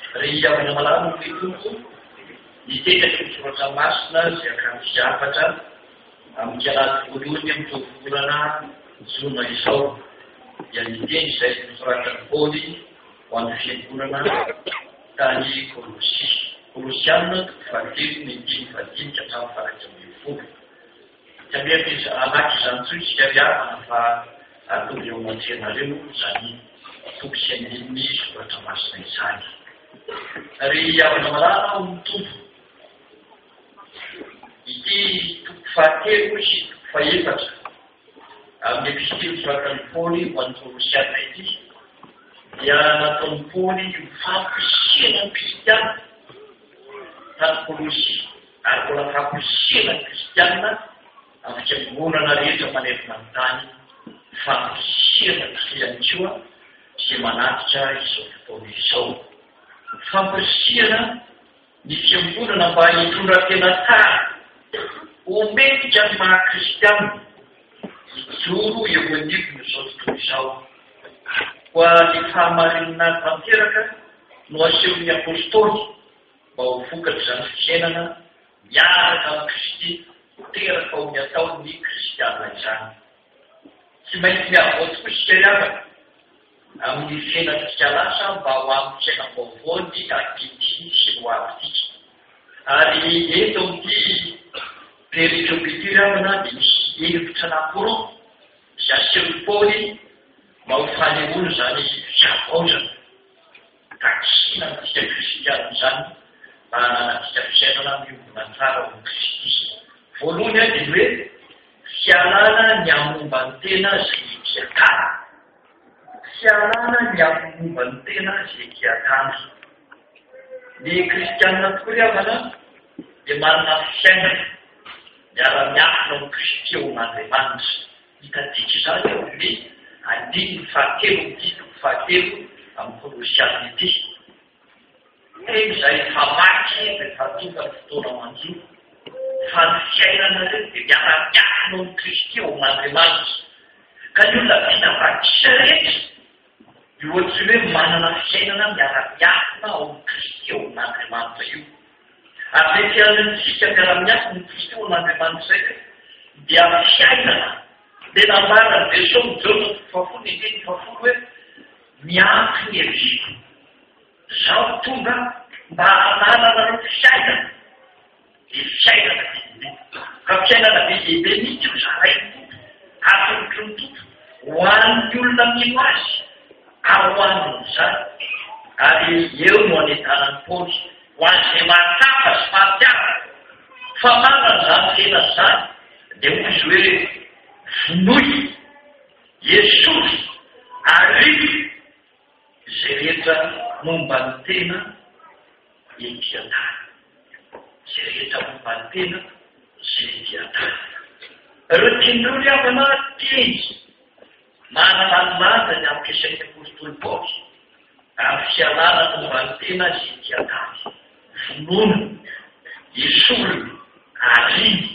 Rehiavana malamo ny tompo nitendaka ny soratra masina zay akanjo zavatra amin'ny anaty voalohany amin'ny volana jona izao dia niteny izay nosoratany Paoly ho an'ny fiangonana tany Kolosiana fahatelo ny dimy fahadinika hatramin'ny faharay ambin'ny folo. Tsy anaky izany tsoy isika riavana fa atovy eo an-tsenareo izany toky sy andininy soratra masina izany. Ry havana malala ao ny tompo ity toko fahatelo sy toko faefatra amin'ny epistily soratany Paoly ho an'ny Kolosiana ity dia nataon'ny Paoly fampisihana ny kristiana tany Kolosy ary mbola fampisihana ny kristiana amin'ny fiangonana rehetra manerana ny tany fampisihana ihany koa izay manatitra izao fotoana izao. Fampisihana ny fiangonana mba hitondra tena tsara omentika ny maha kristiana hijoro eo anivony izao tontolo izao. Koa ny fahamarinana tanteraka no asehon'ny apôstôly mba ho vokatra izany fiainana miaraka amin'ny Kristy teraka ao ny ataon'ny kristiana izany. Tsy maintsy miavoa tokoa isika riavana amin'ny fiainantsika lasa mba ho amin'ny fiainam-baovaony akity sy ho avytika. Ary eto amin'ity perikopity riavana dia misy hevitra anankiroa izay asehon'ny Paoly mba ho fanehoana izany fiavaozana takisina antsika kristiana izany mba hananantsika fiainana miombona tsara ao Kristy. Voalohany dia hoe fialana ny amomba ny tena izay kiatana. Fialana ny amomba ny tena izay kiatana. Ny kristiana tokoa riavana dia manana fiainana miara-miafina ao Kristy ao amin'Andriamanitra. Hitadika izany eo hoe andininy fahatelo ity toko fahatelo amin'ny Kolosiana ity. Izay famaky rehefa tonga ny fotoana manjono fa ny fiainana reo dia miara-miafina ao Kristy ao amin'Andriamanitra. Ka ny olona vita vakisa rehetra io ohatry hoe manana fiainana miara-miafina ao Kristy ao amin'Andriamanitra io. Ary le fiainantsika miara-miafina ny Kristy ao amin'Andriamanitra izay dia fiainana le nambarany version Jona fafolo ny teny fafolo hoe miampy ny heviko zaho tonga mba hananana ny fiainana. Ny fiainana lehibe ka fiainana be lehibe mihitsy ho zarainy atonotro ny tompo ho an'ny olona mino azy ao aniny izany. Ary eo no anetanany Paoly ho an'izay mahatsapa sy mahatiava fa manana izany tena izany dia hoy izy hoe vonoy Jesosy arivo izay rehetra momba ny tena etiatana. Izay rehetra momba ny tena izay etiatana. Ireo tian'ireo riavana teny manana ny lazany amin'ny fisain'ny apôstôly Paoly amin'ny fialana momba ny tena izay etiatana. Vonoina Jesosy arivo.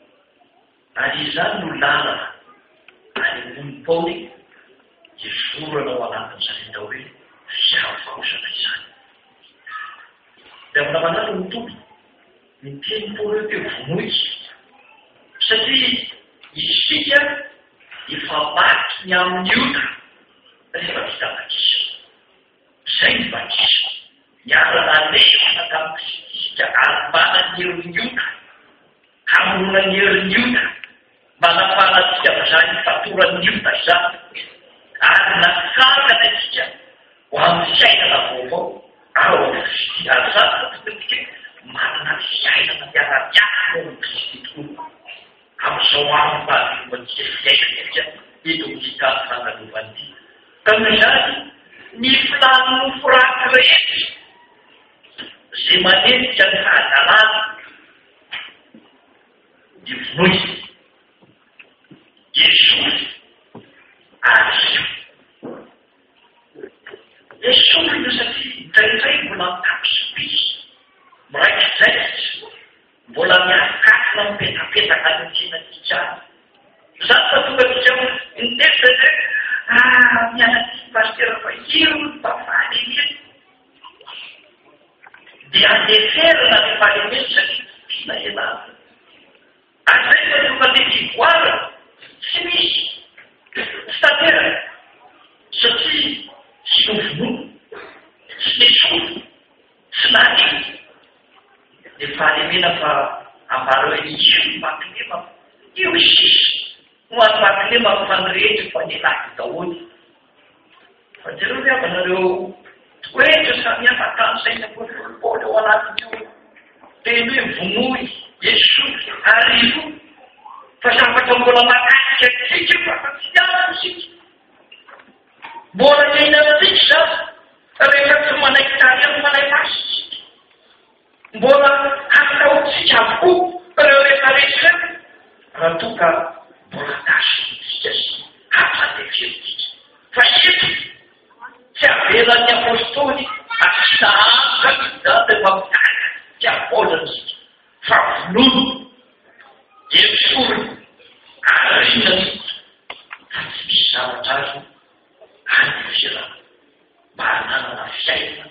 Ary izany no lalana anehoan'ny Paoly hivorana ao anatin'izany atao hoe fiavaozana izany. Dia amin'ny manalo ny tompo ny teny Paoly hoe vonoy satria isika efa maty ny amin'ny ota rehefa vita batisa. Izay ny batisa miara-nanefana tamin'ny Kristy isika ary manana ny herin'ny ota hamonona ny herin'ny ota manafana tsika izany fatoran'ny ota izany ary nasakana tsika ho amin'ny fiainana vaovao ao amin'ny Kristy. Ary zany tokotika manana fiainana miara-miafina ao amin'ny Kristy tokoa amin'izao amin'ny fahavelovantsika fiainana eto amin'ity tany fangalovan'ity. Ka noho izany ny filany nofo ratsy rehetra izay manendrika ny fahadalana dia vonoy Jesosy arivo. Jesosy io satria indraindray mbola mitapisopisy miraikidrakitra mbola miafakafina mipetapetaka ny tsinantsika. Zany fa tonga tsika nitezitra hoe mianatsy pastera fa io mpafaly eny. dia andeferana ny fahalemena satria fina ialana. Ary zay fa tonga le fivoarana tsy misy tsy tanteraka satria tsy novonono tsy nesono tsy nahiny le fahalemena fa ambara hoe io makilema io sisy ho any makilema fanirehitra fa nelaky daholy fa jereo re avanareo toetra samihafa tansaina boliboly ao anatin'io teny hoe vonoy esoky arivo fa zavatra mbola makaika tsika fa tsy iarany sika mbola nina amintsika zany rehefa tsy manaiky tariany manay masitsika mbola ataotsika avokoa reo rehefa rehetra raha toka mbola tasitsika sy hafateferitsika fa eto tsy avelan'ny apôstôly asina anka izany efa mitaka tsy avolanytsika fa vonono esorony arinanytsika fa tsy misy zavatra azo anyfirana mba hananana fiaina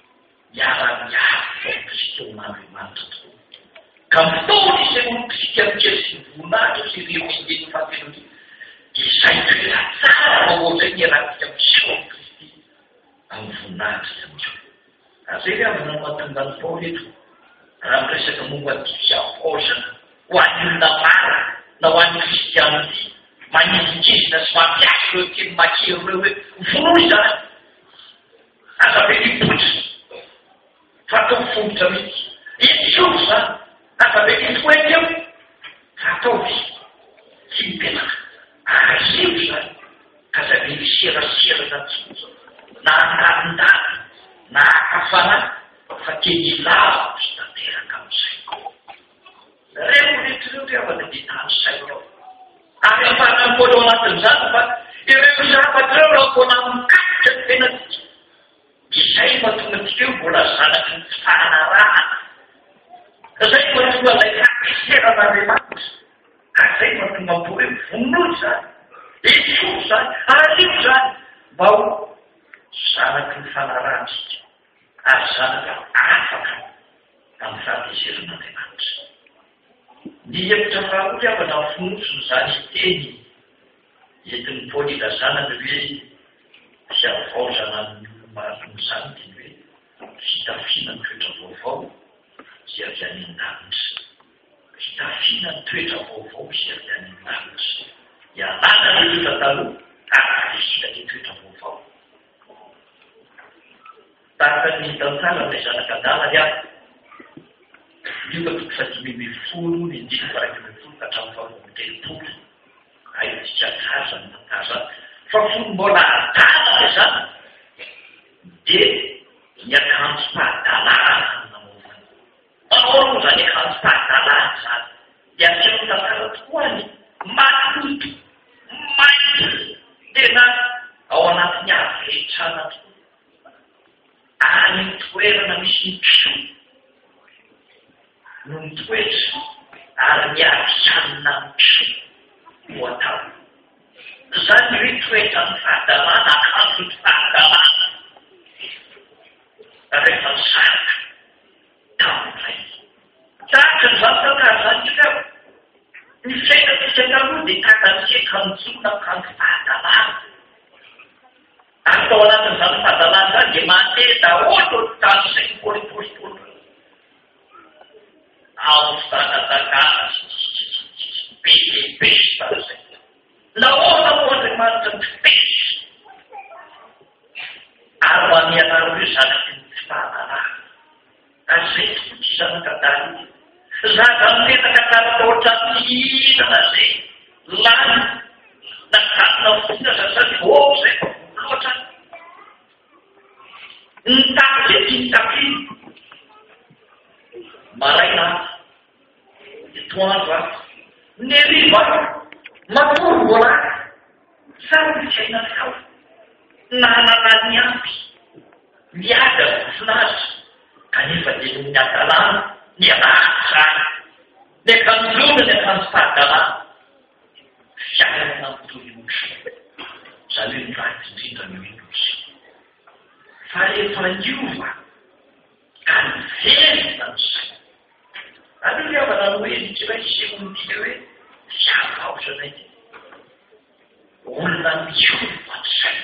miara-miafo kristy oman'andriamanitra tokoa ka mitaony izay kristy amikely sy voninahitra sy ireo indeny fahavelony izay toera tsara mahoatray ny aratika miseo am kristy amin'ny voninahitra izany azay re avy namatonga ny Paoly eto raha miresaka momba ny diavolana ho an'ny olona mara na ho an'ny kristianity manindikizina sy mampiasa ireo kely makery reo hoe vonoy zany azabe nipotsy fa atao fototra mihitsy itsoko zany azabe nitoety eo fa ataovy tsy mipenaka azio zany ka zabe miserasera natsoa na andalindala na akafana fa kely ilavy sy tanteraka amin'izay reo rehetrareo re avana de tany sainao ary ampanambola ao anatin'izany fa ireo zavatra reo raha mbola mikatitra ny tenatsika izay mahatonga antsika eo mbola zanaky ny fanarahana zay mahatonga lay kapiseran'andriamanitra ary zay mahatonga mbo hoe vonoy zany etsoko zany ario zany mba ho zanaky ny fanarahantsika ary zanaka afaka amin'ny fahateseran'andriamanitra ny hevitra faharoa avana fonosony zany teny entin'ny Paoly ilazanany hoe sy avaozana ny olomazony zany teny hoe fitafina ny toetra vaovao sy avy any an-danitra fitafina ny toetra vaovao sy avy any an-danitra ialana ny toetra taloha ary fita ny toetra vaovao tahaka ny tantsara ilay zanakadala iany io ka toko fatimy ny dimy faraikymifolo ka hatramin'ny faharoa-telopolo aitsika kaza ny tantara fa folo mbola adala zany de ny akanjo fahadalana namovany manao moa zany akanjo fahadalana zany de asino tantara tokoa ny matoto mainty tena ao anatin'ny avetrana tokoa any toerana misy nipio no mitoetra ary miavianina mipio ho atao zany hoe toetra ny fahadalana akanjo ny fahadalana rehefa misaraka tamin'izay tahaka ny zany tantara zany ireo ny fiainatsika taloha de takantsika mijona akanjo fahadalana ary tao anatin'izany fahadalana zany de mandeha daholo tan'izay polipostolo amin'ny fanatakana pesy tan'izay nahoana moa andriamanitra mipesy ary manianaro hoe zanaky ny tsy fahalalana ary zay tokoa ty zanakadala zaza mipetaka tara taotra mihinana zay lany nakanina fona zazany vo zay loatra nitapy zay ty nitapiny maraina etoandro ato neriva makory mbola samy fiaina tao nananany ampy miada voninahitra kanefa de no miadalana ny alahatra ny akanjona ny akanjo fahadalana fiainana amitoyotry zany hoe miraty indrindra miootry fa rehefa niova ka anvelona ny saina. Aleoavana ny hoe nytsiray symon'ity hoe fiavaozanay olona miova ny saina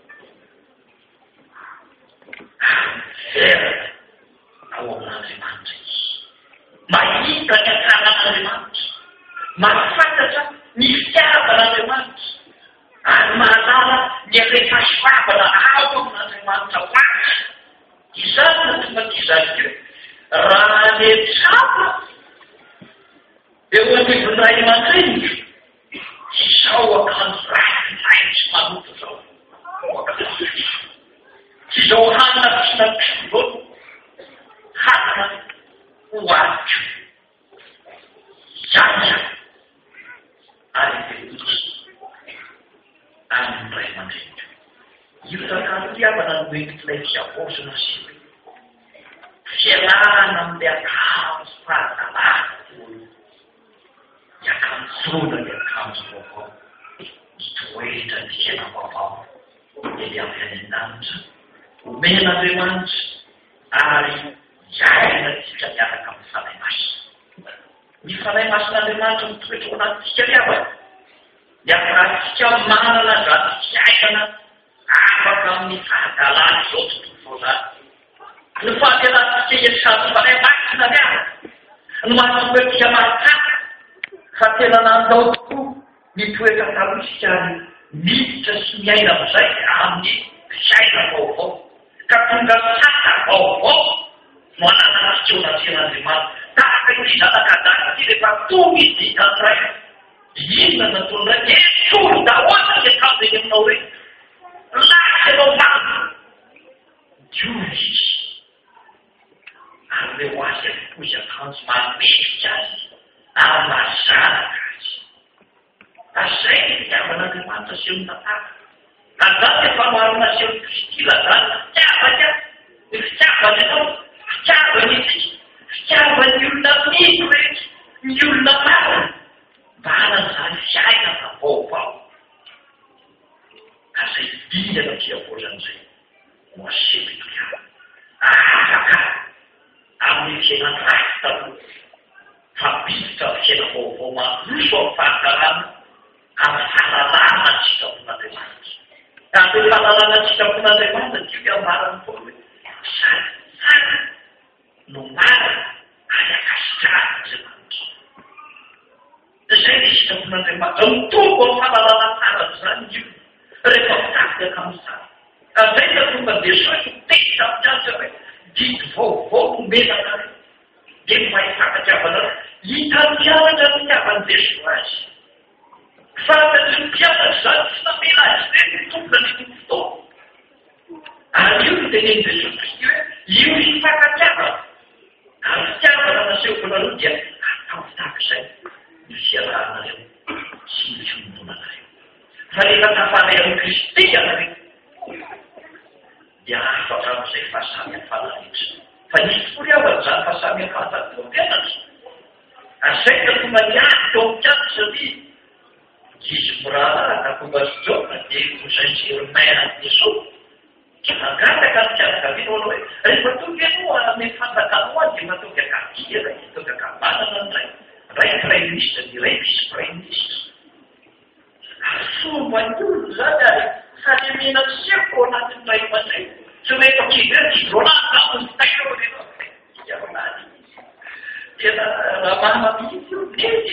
anvelona ao amin'Andriamanitra izy. Mahita ny akaran'Andriamanitra, mahafantatra ny fitiavan'Andriamanitra, ary mahalala ny alefa-soavana ao amin'Andriamanitra hoazy. Izany no tonga t'izany io raha netrapa eo anivonay aman-dreny izao akanjo ratsy manoto zao tsy izao hanina fisinam-pilono hanina hoato zany ary velotsy amin'ny ray aman-dreny. Io sakafo tiavana no entikilay fiavozana sy fialana amin'ny akanjo fahatalana olo, ny akanjona ny akanjo vaovao, ny toetra ny tena vaovao ely avy any an-danitra omen'Andriamanitra ary iaina tsika miaraka amin'ny fanahy masina. Ny fanahy masin'Andriamanitra mitoetra ao anatintsika riavana ny afiratsika manana raty fiainana afaka amin'ny fahatalana izao tontolo zao zany. Ny fahatelantsika iasany fanahy masina riavana no mahatongatsika mahakana fahatelana andao tokoa mitoetra talotsika ary miditra sy miaina amin'izay amin'ny fiaina vaovao ka tonga sasa vaovao no ananatsika eo anatin'Andriamanitra. Tahaka ity zanakadana ity rehefa tonga izy hitan'iray inona natondra esolo dahoana ny akanjo eny aminao reny lasy anao mano diovy izy ary le ho azy avokoa izy akanjo mamefika azy ary mazanaka azy. Azay ny fitiavan'Andriamanitra sy eo ny tantara. Azany efa marina sy eo ny Kristila zany fitiavany ny fitiavany ianao, fitiavany izy, fitiavany olona mino rehetra, ny olona marina mba hanan'izany fiainana vaovao. Ka zay dingana fiavozan'izay no asepika afaka amin'ny fiainana ratsy taloha fa biditra fiaina vaovao maroso amin'ny fahatarana amin'ny fahalalana tsikapon'Andriamanitra. Ary ny fahalalana tsikapon'Andriamanitra dia mariny foana hoe sara no marina ary akasitrah'Andriamanitra. Zay ny tsikapon'Andriamanitra mitombo amin'ny fahalalana tsara zany io rehefa mitarika amin'ny sara. Zay ka tonga Jesosy miteny tamin'azy hoe didy vaovao nomenana re dia ny mahifakatiavanao hitamianatra ny tiavan'i Jesosy azy. Fantatry ny mpianatra zany tsy namela azy re ny tompona ny fotoana. Ary io no teneny Jesosy Kristy hoe io hifankatiavana ary fitiavana naseho nareo dia atao tahak'izay ny fialanareo sy ny fiombonanareo. Fa rehefa tafanay amin'ny Kristy ianareo dia afaka amin'izay fahasamihafa rehetra. Fa nisy foriavana zany fahasamihafa tao mpianatra. Azay ka tonga niady tao mpianatra satria izy moralaka tonga sojona dia ozay jeromaina Jesosy. Dia mangataka ny mpianakaviana hoe rehefa tonga ianao ame fantakanao dia mahatonga akatia ray, tonga akabanana ny ray, ray ministra dia ray vice prime ministre. Ary fomba ny olona zany ary fanemena tseko ao anatin'ny ray aman-dreny. Tsy rehefa kidrona amin'ny tainao rehefa iavanazy. Dia raha mihitsy io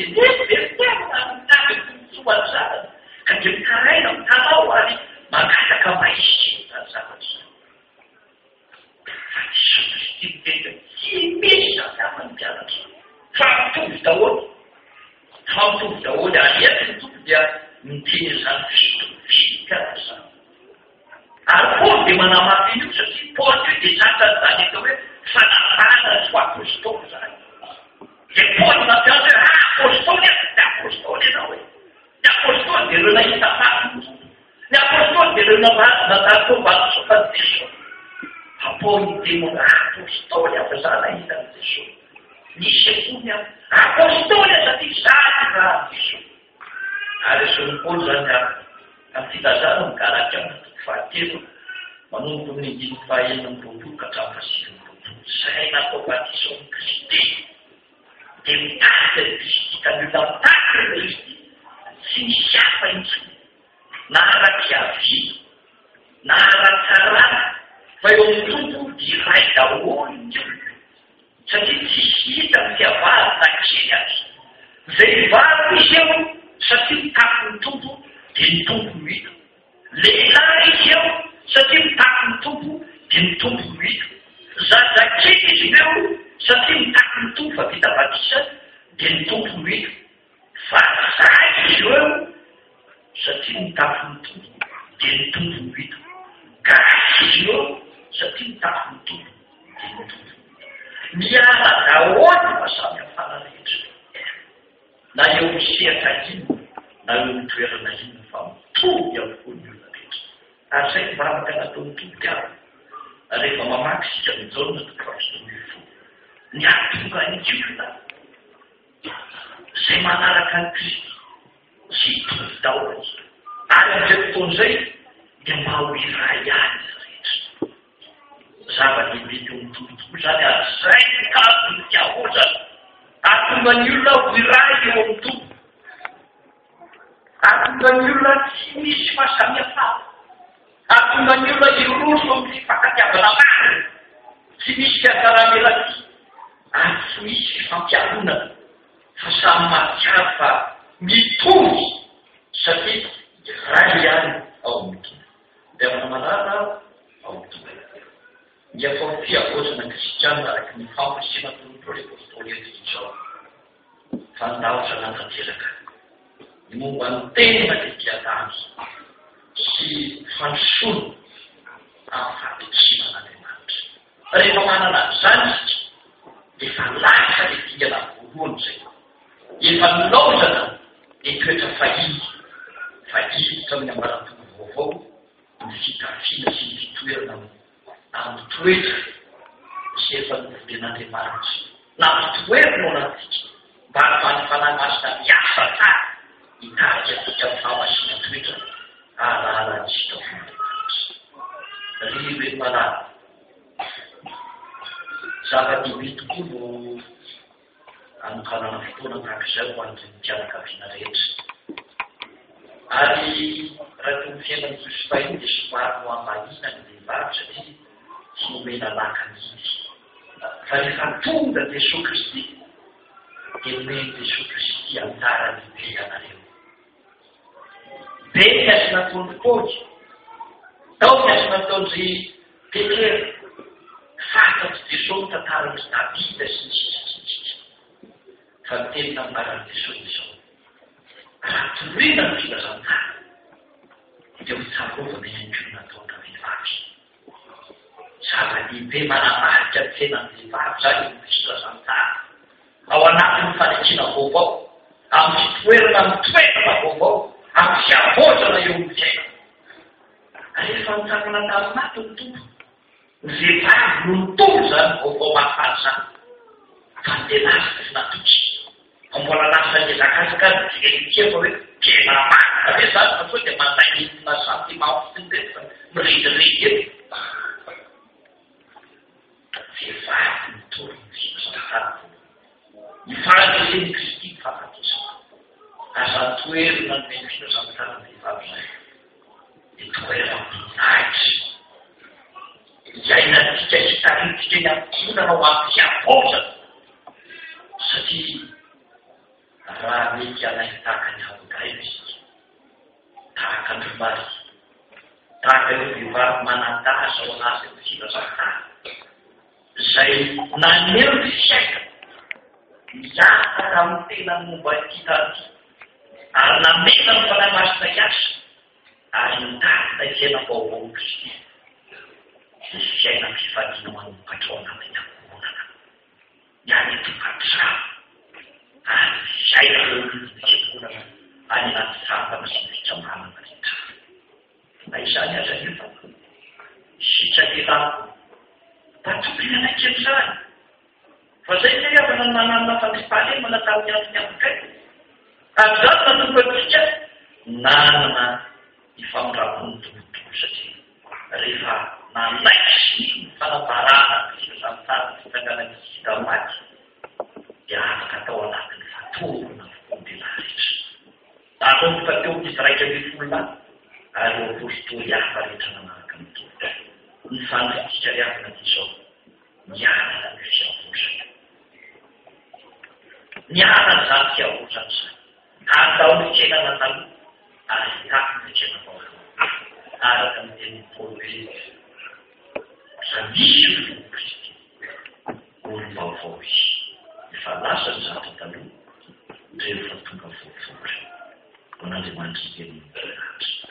soany zavatra ka dia mikaraina mitanao ary mangataka maizina zavatra. Fa Jesosy Kristy miteny tsy misy zavatra mpianatra fa mitovy daholo. Fa mitovy daholo ary eto ny tompo dia miteny zany fitovy zany. Ary Paoly dia manamafy io satria Paoly io dia zany zany atao hoe fanavana sy apôstôly zany. Dia Paoly nampianatra hoe apôstôly dia apôstôly ianao hoe. Ny apôstôly dia ireo nahita faty. Ny apôstôly dia ireo natatombany sofany Jesosy. Fa Paoly miteny hoe apôstôly afa zany ahitan'i Jesosy. Nisy akony apôstôly satria zany raha Jesosy. Ary esony Paoly zany amin'ny filazana migaraka amin'ny fahatelo manomboka amin'ny 5 ka hatramin'ny 7. izay natao batisaon'ny Kristy dia mitady ny Kristy ka ny olona mitady ny Kristy tsy misy hafa intsony na ara-piavy na ara-tsarana fa eo amin'ny tompo dia iray daholo ny olona satria tsisy hita ny fiavahana nakeny azy zay valo izy eo satria mitafy ny tompo dia ny tompo no hita lehilahy izy eo satria mitafy ny tompo dia ny tompo no hita zazakely izy eo satria mitafy ny tompo fa vita batisa dia ny tompo no hita fa zay izy eo satria mitafy ny tompo dia ny tompo no hita gasy izy eo satria mitafy ny tompo dia ny tompo miala daholo fa samy hafana rehetra na eo misehatra ino na eo mitoerana ino fa mitovy avokoa ny olona rehetra ary zay mivavaka nataon'ny tomboka avy rehefa mamaky sika mijaona tokafitonyfo ny atonga ny olona zay manaraka ny Kristy sy hitovy daholo ary amin'izay fotoan'izay dia maho iray ihany rehetra zava-dehibe eo amin'ny tombontoko zany ary zay mikalo ny fiahozana atonga ny olona ho iray eo amin'ny tompo atonga ny olona tsy misy fahasamihafa atonga ny olona iroso amin'ny fifankatiavana maro tsy misy fiatsaram-elaty ary tsy misy fifampiarona fa samy matiafa mitovy satria iray ihany ao amin'ny tompo dia manamarana ao amin'ny tompo dia fa fiavozana kristianina araky ny fampasina tonompolo apôstôly efizao fandahotra nantanteraka ny momba ny tena tetiatany sy fanosono amin'ny fampitsiman'Andriamanitra rehefa manana zany dia efa lasa le dingana voalohany zay efa nilaozana ny toetra fahiny tamin'ny ambarantono vaovao ny fitafiana sy ny fitoerana amin'ny toetra sy efa novolen'Andriamanitra na mitoerana ao anatsika mba ahafahany fanahy masina miasa tsara hitarika atsika amin'ny fahamasina toetra ahalalanytsika fon'Andriamanitra ry malala zava-dehibe tokoa no anokanana fotoana tahak'izay ho an'ireny mpianakaviana rehetra ary raha toy ny fiainan'ny Josefa iny dia somary no ambahina ny vehivavy satria tsy nomena lakany izy fa rehefa tonga Jesosy Kristy dia omeny Jesosy Kristy anjara lehibe ianareo be ny azy nataon'ny Paoly tao ny azy nataon'zy Petera fantatsy Jesosy tantarany Davida sy ny sisitsitsika fa mitenina amin'aran'i Jesosy izao raha torina ny filazantara dia mitsarovana ianko nataona vehivavy zava-dehibe manamarika ny tenan'ny vehivavy zany ny filazantara ao anatin'ny fanekina vaovao amin'ny fitoerana mitoerana vaovao amin'ny fiavozana eo amin'ny fiaina rehefa mitsangana taminaty ny tompo ny vehivavy no mitombo zany vaovao mahafany zany fa ndelasika sy natoky fa mbola lasa ny zakazakany dia fa hoe tena marina re zany fa soa dia mandainina santimafotiny rehefa miridiridy eto vehivavy mitoro ny filazantara ny fahakezeny Kristy mifankatosana aza toerina ny meny filazantara ny vehivavy zay dia toerana aminahitsy iainatika hitaritika ny amponana ho amin'ny fiavozana satria raha mety anaiky tahaka ny Abigail izy tahaka ny Mary tahaka ireo vehivavy manandasa ao anatin'ny filazantara zay naneo ny fiaina miataka amin'ny tenany momba ity tany ary namena ny fanahy masina iasa ary nitarina fiaina vaovao ny Kristy ny fiaina fifaliana manombokatrao anatiny akoronana niany tokantrano ary fiaina reoikonana any anaty sampana sy ny fitsamanana rehetra na izany aza nefa sitsakelako patokony anaiky amin'izany fa zay zay avana ny mananona fandripahalemana tamin'ny antony Abigail ary zany natomboantsika nanana ny famindramony tombontolo satria rehefa nanaitsy ny fanabarana ny filazantara nanomboka teo izraika ny folona ary apôstôly hafa rehetra nanaraka mitolo ny fanofitika riavina ty zao mianana ny fiavosana mianana zany fiavosana zany atao ny tsenana taloha ary taky ny tsenana vaovao araka ny teny Paoly misy fo Kristy olo vaovao izy efa lasa ny zatra taloha rehefa tonga voavotra ho n'Andriamanitra teny